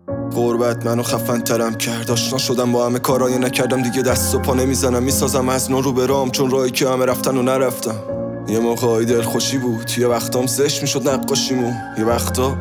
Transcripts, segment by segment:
غربت منو خفن ترم کرد، آشنا شدم با همه کارای نکردم دیگه، دست و پا نمیزنم میسازم از نو رو برام، چون راهی که همه رفتن و نرفتم. یه موقعی دل خوشی بود، یه وقتام زشت میشد نقاشیمون، یه وقتا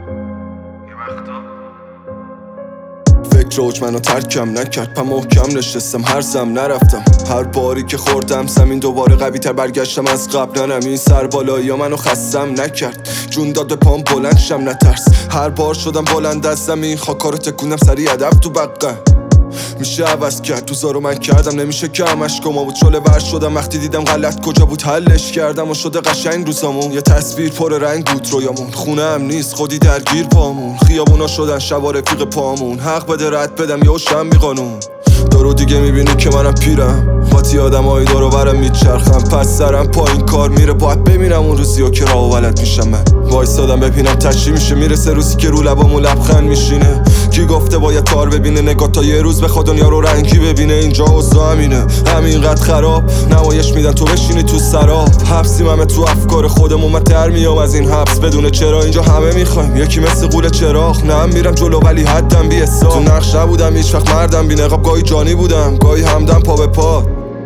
فکر اوج منو ترکم نکرد، پا محکم نشستم هرزم نرفتم. هر باری که خوردم زمین دوباره قوی تر برگشتم از قبل. ننم این سر بالایی ها منو خستم نکرد، جون داد به پام بلند شم نترس. هر بار شدم بلند از زمین، خاکا رو تکوندم سریع ادب تو بقه. میشه عوض کرد دوزارو من کردم، نمیشه که همش گما بود. شله ور شدم وقتی دیدم غلط کجا بود، حلش کردم و شده قشنگ روزامون. یه تصویر پر رنگ بود رویامون، خونه هم نیست خودی درگیر پامون. خیابونا شدن شبا رفیق پامون، حق بده رد بدم یا شم بی قانون. دارو دیگه میبینی که منم پیرم، قاطی آدمای دورو برم میچرخم، پس سرم پایین کار میره. باید ببینم اون روزیو که راه و بلد میشم. من وایسادم ببینم تشی میشه، میرسه روزی که رو لبامون لبخند میشینه. کی گفته باید تار ببینه، نگاه تا یه روز بخواد دنیا رو رنگی ببینه. اینجا اوضاع همینه، همینقدر خراب نمایش میدن تو بشینی تو سراب. حبسیم همه تو افکار خودمون، من در میام از این حبس بدون چرا. اینجا همه میخوایم یکی مثل قول چراغ، نه میرم جلو ولی حدم بی حساب. تو نقش نبودم هیچ وقت مردم بی نقاب، گاهی جانی بودم گاهی همدم پا به پا.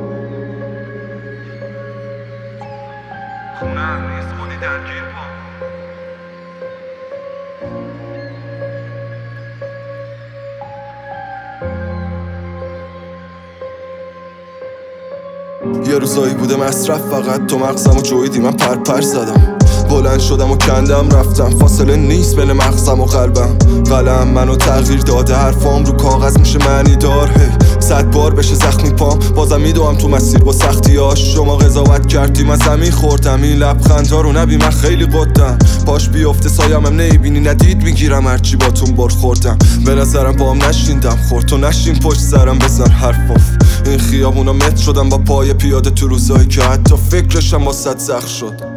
خونم نیست خودی درگیر پا. یه روزایی بوده مصرف فقط، تو مغزم و جویدی من پر زدم. بلند شدم و کندم رفتم، فاصله نیست بین مغزم و قلبم. قلم منو تغییر داده، حرفام رو کاغذ میشه معنی دار. هی 100 بار بشه زخمی پام، بازم میدوام تو مسیر با سختیاش. شما قضاوت کردی من زمین خوردم، این لبخندها رو نبی من خیلی قدم. پاش بیفته سایه‌ام نمیبینی، ندید میگیرم هرچی باتون برخوردم. به نظرم بام نشیندم خورد، تو نشین پشت سرم بزن حرفاف. این خیابونا متر شدم با پای پیاده تو روزایی که حتی فکرشم با صد زخم شد.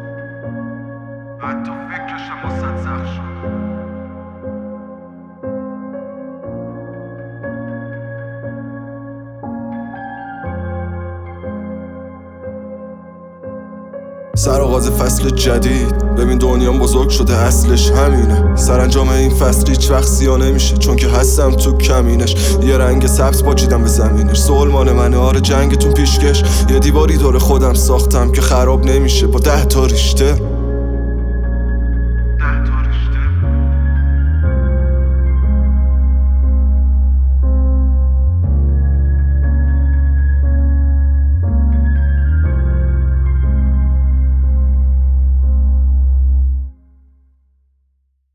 سر آغاز فصل جدید، ببین دنیام بزرگ شده اصلش همینه. سرانجام این فصل هیچ وقت سیاه نمیشه، چون که هستم تو کمینش. یه رنگ سبز پاچیدم به زمینش، سلمان منه آره جنگتون پیشکش. یه دیواری دور خودم ساختم که خراب نمیشه با 10 تا ریشته.